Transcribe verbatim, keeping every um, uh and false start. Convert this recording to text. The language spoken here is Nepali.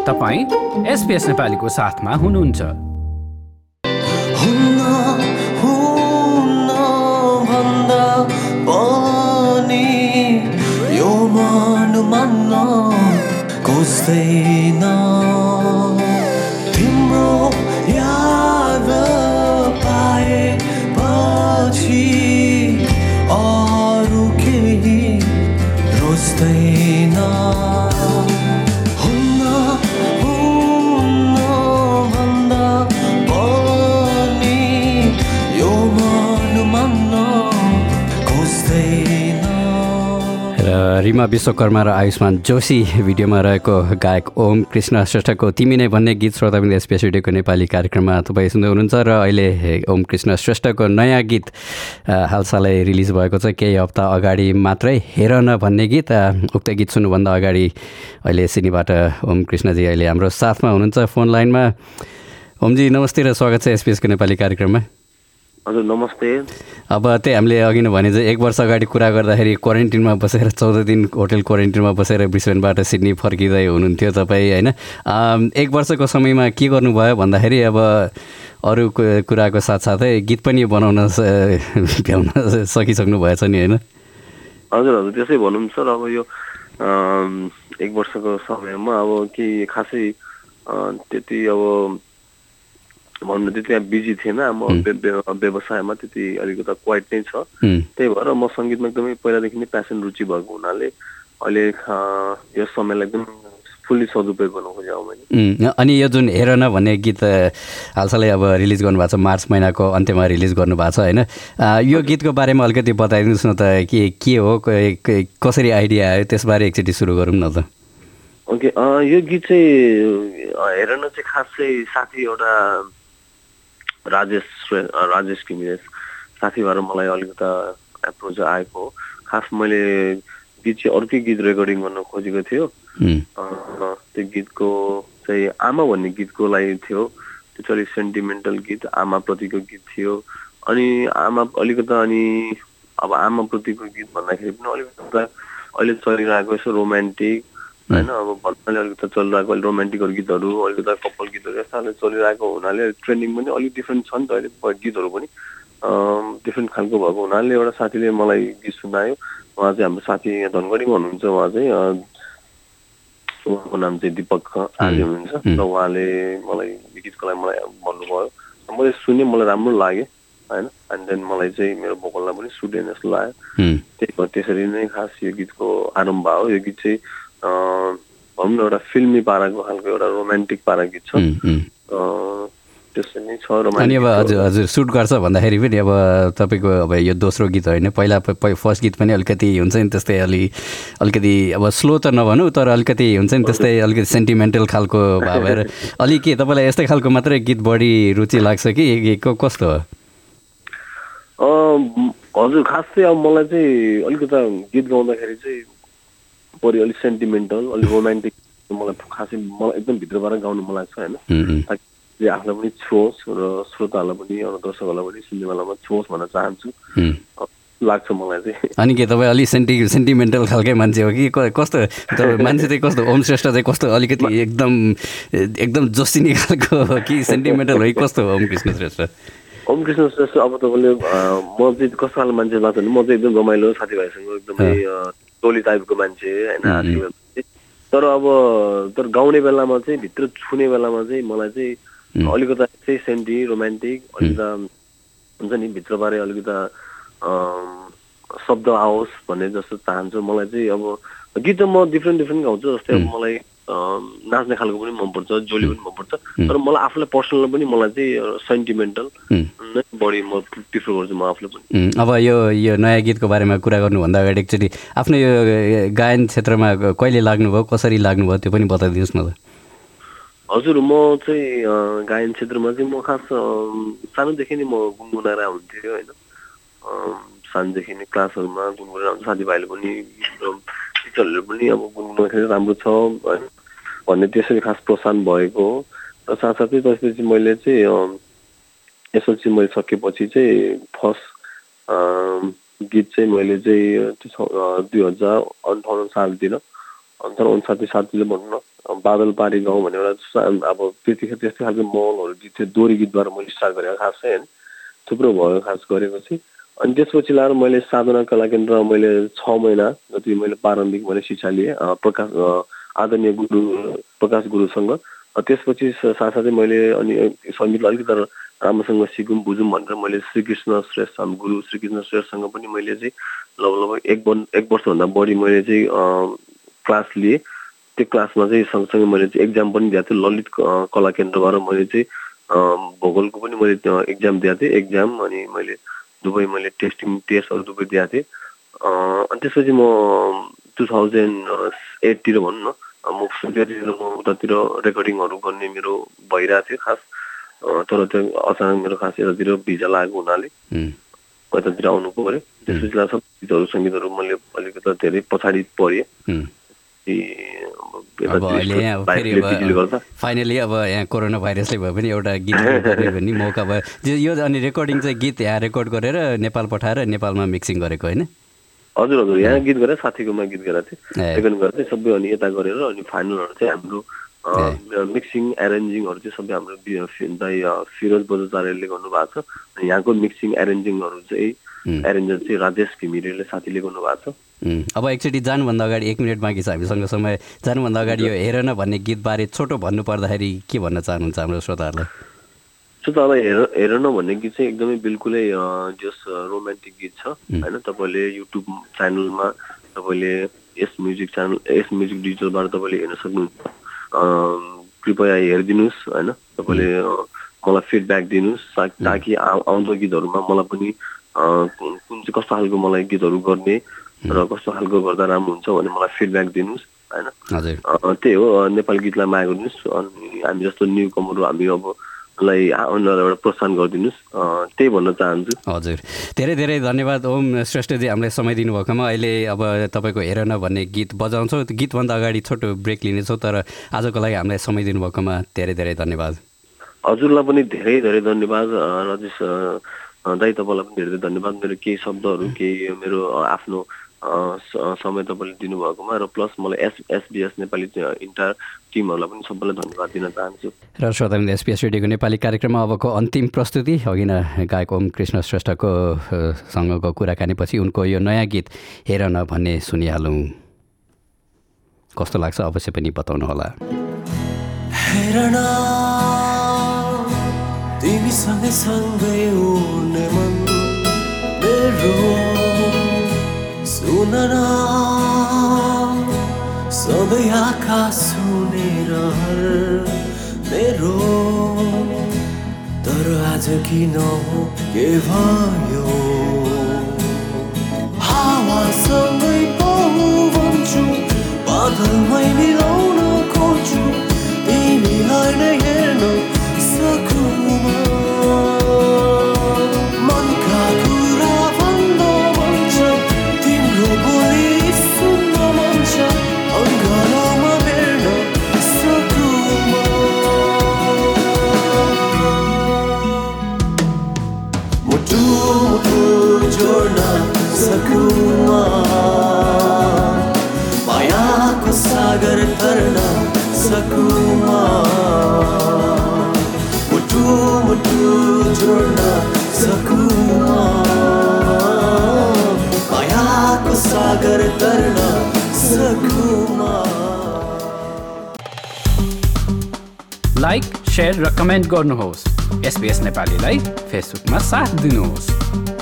तपाईँ एसपीएस नेपालीको साथमा हुनुहुन्छ। हुन्न हुन्न भन्दा पनि यो मन मान्न खोज्दैन। तिम्रो याद पाएपछि अरू केही रोज्दैन। रिमा विश्वकर्मा र आयुष्मान जोशी भिडियोमा रहेको गायक ओम कृष्ण श्रेष्ठको तिमी नै भन्ने गीत श्रोताबिन्द एसपीएस रेडियोको नेपाली कार्यक्रममा तपाईँ सुन्दै हुनुहुन्छ। र अहिले ओम कृष्ण श्रेष्ठको नयाँ गीत हालसालै रिलिज भएको छ, केही हप्ता अगाडि मात्रै, हेर न भन्ने गीत। उक्त गीत सुन्नुभन्दा अगाडि अहिले सिडनीबाट ओम कृष्णजी अहिले हाम्रो साथमा हुनुहुन्छ फोन लाइनमा। ओमजी नमस्ते र स्वागत छ एसपीएसको नेपाली कार्यक्रममा। हजुर नमस्ते। अब त्यही हामीले अघि नै भने चाहिँ एक वर्ष अगाडि कुरा गर्दाखेरि क्वारेन्टिनमा बसेर चौध दिन होटल क्वारेन्टिनमा बसेर ब्रिस्बेनबाट सिडनी फर्किँदै हुनुहुन्थ्यो तपाईँ, होइन? एक वर्षको समयमा के गर्नुभयो भन्दाखेरि अब अरू कुराको साथसाथै गीत पनि बनाउन भ्याउन सकिसक्नु भएछ नि, होइन? हजुर हजुर त्यसै भनौँ सर। अब यो एक वर्षको समयमा अब के खासै त्यति अब भन्नु त्यति बिजी थिएन म, व्यवसायमा त्यति अलिकति क्वाइट नै छ। त्यही भएर म सङ्गीतमा एकदमै पहिलादेखि नै प्यासन रुचि भएको हुनाले अहिले यस समयलाई एकदम फुल्ली सदुपयोग गर्नु खोजेँ मैले। अनि यो जुन हेर न भन्ने गीत हालसालै अब रिलिज गर्नुभएको छ, मार्च महिनाको अन्त्यमा रिलिज गर्नुभएको छ, होइन? यो गीतको बारेमा अलिकति बताइदिनुहोस् न त, के के हो, कसरी आइडिया आयो, त्यसबारे एकचोटि सुरु गरौँ न त। ओके, यो गीत चाहिँ हेर न चाहिँ खास चाहिँ साथी एउटा राजेश राजेश घिमिरे साथी भएर मलाई अलिकति एप्रोच आएको हो। खास मैले गीत चाहिँ अर्कै गीत रेकर्डिङ गर्न खोजेको थियो। त्यो गीतको चाहिँ आमा भन्ने गीतको लागि थियो। त्यो चाहिँ अलिक सेन्टिमेन्टल गीत, आमाप्रतिको गीत थियो। अनि आमा अलिकति अनि अब आमाप्रतिको गीत भन्दाखेरि पनि अलिकति अहिले चलिरहेको यसो रोमान्टिक, होइन? अब भन्नाले अलिकति चलिरहेको अहिले रोमान्टिकहरू गीतहरू, अलिकति कपल गीतहरू यस्ताले चलिरहेको हुनाले ट्रेन्डिङ पनि अलिक डिफ्रेन्ट छ नि त अहिले, गीतहरू पनि डिफ्रेन्ट खालको भएको हुनाले एउटा साथीले मलाई गीत सुनायो। उहाँ चाहिँ हाम्रो साथी यहाँ धनगढीमा हुनुहुन्छ। उहाँ चाहिँ उहाँको नाम चाहिँ दिपक आर्य हुनुहुन्छ र उहाँले मलाई गीतको लागि मलाई भन्नुभयो। मैले सुनेँ, मलाई राम्रो लाग्यो, होइन? एन्ड देन मलाई चाहिँ मेरो भोकललाई पनि सुटेन जस्तो लाग्यो। त्यही भएर त्यसरी नै खास यो गीतको आरम्भ भयो। यो गीत चाहिँ भनौँ न एउटा फिल्मी पाराको खालको एउटा रोमान्टिक पारा गीत छ। त्यसै नै छ। अनि अब हजुर हजुर सुट गर्छ भन्दाखेरि पनि अब तपाईँको अब यो दोस्रो गीत होइन, पहिला फर्स्ट गीत पनि अलिकति हुन्छ नि त्यस्तै, अलि अलिकति अब स्लो त नभनौँ तर अलिकति हुन्छ नि त्यस्तै, अलिकति सेन्टिमेन्टल खालको भएर अलिक के तपाईँलाई यस्तै खालको मात्रै गीत बढी रुचि लाग्छ कि कस्तो हो? हजुर खास चाहिँ अब मलाई चाहिँ अलिकति गीत गाउँदाखेरि चाहिँ बढी अलिक सेन्टिमेन्टल, अलिक रोमान्टिक मलाई खासै मलाई एकदम भित्रबाट गाउनु मन लाग्छ, होइन? ताकि आफूलाई पनि छोस् र श्रोताहरूलाई पनि अरू दर्शकहरूलाई पनि सुन्ने बेलामा छोस् भन्न चाहन्छु, लाग्छ मलाई चाहिँ। अनि के तपाईँ अलिक सेन्टि सेन्टिमेन्टल खालकै मान्छे हो कि कस्तो? तपाईँ मान्छे चाहिँ कस्तो? ओम श्रेष्ठ चाहिँ कस्तो? अलिकति एकदम एकदम जोसिनी खालको हो कि सेन्टिमेन्टल हो कि कस्तो हो ओम कृष्ण श्रेष्ठ? ओम कृष्ण श्रेष्ठ अब तपाईँले म चाहिँ कस्तो खालको मान्छे लाग्छ भने म चाहिँ एकदम रमाइलो साथीभाइसँग एकदमै टोली टाइपको मान्छे, होइन? तर अब तर गाउने बेलामा चाहिँ भित्र छुने बेलामा चाहिँ मलाई चाहिँ अलिकति चाहिँ सेन्टी रोमान्टिक अलिकति हुन्छ नि, भित्रबारे अलिकति शब्द आओस् भन्ने जस्तो चाहन्छु। मलाई चाहिँ अब गीत त म डिफ्रेन्ट डिफ्रेन्ट गाउँछु। जस्तै अब मलाई नाच्ने खालको पनि मनपर्छ, जोली पनि मनपर्छ, तर मलाई आफूलाई पर्सनल पनि मलाई चाहिँ सेन्टिमेन्टल नै बढी म प्रिफर गर्छु म आफूले पनि। अब यो यो नयाँ गीतको बारेमा कुरा गर्नुभन्दा अगाडि एकचोटि आफ्नो यो गायन क्षेत्रमा कहिले लाग्नुभयो, कसरी लाग्नुभयो त्यो पनि बताइदिनुहोस् न त। हजुर म चाहिँ गायन क्षेत्रमा चाहिँ म खास सानोदेखि नै म गुनगुनाएर हुन्थेँ, होइन? सानोदेखि नै क्लासहरूमा गुनगुनाएर आउँछ, साथीभाइले पनि टिचरहरूले पनि अब गुनगुनाउँदाखेरि राम्रो छ भन्ने त्यसरी खास प्रोत्साहन भएको हो। र साथसाथै त्यसपछि मैले चाहिँ एसएलसी मैले सकेपछि चाहिँ फर्स्ट गीत चाहिँ मैले चाहिँ दुई हजार अन्ठाउन्न सालतिर अन्तर उन्साठी साथीले भन्नु न बादल पारी गाउँ भन्ने एउटा अब त्यतिखेर त्यस्तै खालको महलहरू गीत थियो दोहोरी गीतबाट मैले स्टार्ट गरेको खास चाहिँ होइन थुप्रो भयो खास गरेपछि अनि त्यसपछि लाएर मैले साधना कला केन्द्र मैले छ महिना जति मैले प्रारम्भिक मैले शिक्षा लिएँ प्रकाश आदरणीय गुरु प्रकाश गुरुसँग त्यसपछि साथसाथै मैले अनि सङ्गीतलाई अलिकति राम्रोसँग सिकौँ बुझौँ भनेर मैले श्रीकृष्ण श्रेष्ठ गुरु श्रीकृष्ण श्रेष्ठसँग पनि मैले चाहिँ लगभग एक वर्ष एक वर्षभन्दा बढी मैले चाहिँ क्लास लिएँ त्यो क्लासमा चाहिँ सँगसँगै मैले चाहिँ एक्जाम पनि दिएको थिएँ ललित कला केन्द्रबाट मैले चाहिँ भूगोलको पनि मैले एक्जाम दिएको थिएँ एक्जाम अनि मैले दुवै मैले टेस्टिङ टेस्टहरू दुवै दिएको थिएँ अनि त्यसपछि म टु थाउजन्ड एटतिर भनौँ न म सुरुतिर म उतातिर रेकर्डिङहरू गर्ने मेरो भइरहेको थियो खास तर त्यो अचानक मेरो खास यतातिर भिजा लागेको हुनाले यतातिर आउनु पऱ्यो त्यसपछि सब गीतहरू सङ्गीतहरू मैले अलिकति धेरै पछाडि परेँ फाइनली अब यहाँ कोरोना भाइरसले भए पनि एउटा गीत भन्ने मौका भयो यो अनि रेकर्डिङ चाहिँ गीत यहाँ रेकर्ड गरेर नेपाल पठाएर नेपालमा मिक्सिङ गरेको होइन हजुर हजुर यहाँ गीत गरेर साथीकोमा गीत गरेको थिएँ रेकर्डिङ गरेर चाहिँ सबै अनि यता गरेर अनि फाइनलहरू चाहिँ हाम्रो मिक्सिङ एरेन्जिङहरू चाहिँ सबै हाम्रो दाइ फिरोज बजाचार्यले गर्नुभएको छ अनि यहाँको मिक्सिङ एरेन्जिङहरू चाहिँ एरेन्जर चाहिँ राजेश घिमिरेले साथीले गर्नुभएको छ अब एकचोटि जानुभन्दा अगाडि एक मिनट बाँकी छ हामीसँग समय जानुभन्दा अगाडि यो हेर न भन्ने गीतबारे छोटो भन्नु पर्दाखेरि के भन्न चाहनुहुन्छ हाम्रो श्रोताहरूलाई श्रोताहरूलाई हेर हेर न भन्ने गीत चाहिँ एकदमै बिल्कुलै जस रोमान्टिक गीत छ होइन तपाईँले युट्युब च्यानलमा तपाईँले Yes Music channel Yes Music डिजिटलबाट तपाईँले हेर्न सक्नुहुन्छ कृपया हेरिदिनुहोस् होइन तपाईँले मलाई फिडब्याक दिनुहोस् ताकि आउँदो गीतहरूमा मलाई पनि कुन चाहिँ कस्तो खालको मलाई गीतहरू गर्ने र कस्तो खालको गर्दा राम्रो हुन्छ भने मलाई फिडब्याक दिनुहोस् होइन त्यही हो नेपाली गीतलाई माया गरिदिनुहोस् अनि हामी जस्तो न्यु कमरहरू हामी अब लाई उनीहरूलाई प्रोत्साहन गरिदिनुहोस् त्यही भन्न चाहन्छु हजुर धेरै धेरै धन्यवाद ओम श्रेष्ठजी हामीलाई समय दिनुभएकोमा अहिले अब तपाईँको हेर न भन्ने गीत बजाउँछौँ गीतभन्दा अगाडि छोटो ब्रेक लिनेछौँ तर आजको लागि हामीलाई समय दिनुभएकोमा धेरै धेरै धन्यवाद हजुरलाई पनि धेरै धेरै धन्यवाद राजेश दाइ तपाईँलाई पनि धेरै धेरै धन्यवाद मेरो केही शब्दहरू केही मेरो आफ्नो समय तपाईँले दिनुभएकोमा र प्लस मलाई एस एसबिएस नेपाली इन्टायर टिमहरूलाई पनि सबैलाई धन्यवाद दिन चाहन्छु र श्रोताबिन्द एसबिएस रेडियोको नेपाली कार्यक्रममा अबको अन्तिम प्रस्तुति अघि नै गायक ओम कृष्ण श्रेष्ठको सँगको कुराकानीपछि उनको यो नयाँ गीत हेर न भन्ने सुनिहालौँ कस्तो लाग्छ अवश्य पनि बताउनुहोला हेर न तिमीसँगै सँगै उड्ने मन मेरो सुन न सधैँ आकाश सुनेर मेरो तर आज किन हो के भयो हावासँगै बहु भन्छु बादलमै मिलाउन खोज्छु तिमीलाई नै हेर्न सकुमा मनका कुरा भन्दा भन्छ तिम्रो बोली सुन्न मन छ अङ्गालोमा भेट्न सकुमा मुटु मुटु जोड्न सकुमा मायाको सागर तर्न सकुमा मुटु मुटु जोड्न सकुमा मायाको सागर तर्न सकुमा लाइक शेयर र कमेन्ट गर्नुहोस् एसबिएस नेपालीलाई फेसबुकमा साथ दिनुहोस्।